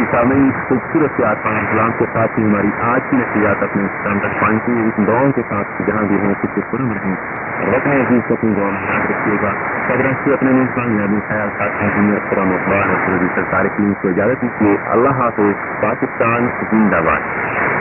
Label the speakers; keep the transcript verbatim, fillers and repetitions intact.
Speaker 1: سامعین خوبصورت سے آسان کلام کے ساتھ ہی ہماری آج کی نشریات اپنے اختتام تک پہنچی اس دعاؤں کے ساتھ جہاں بھی ہوں کسی پرم رہیں اور اپنے عزیز کو اپنی دعا میں یاد رکھیے گا. قدرت سے اپنے میزبان یادی خیال ساتھی محترم اقبال اور سرکار کی کو اجازت دیجیے. اللہ حافظ. پاکستان زندہ باد.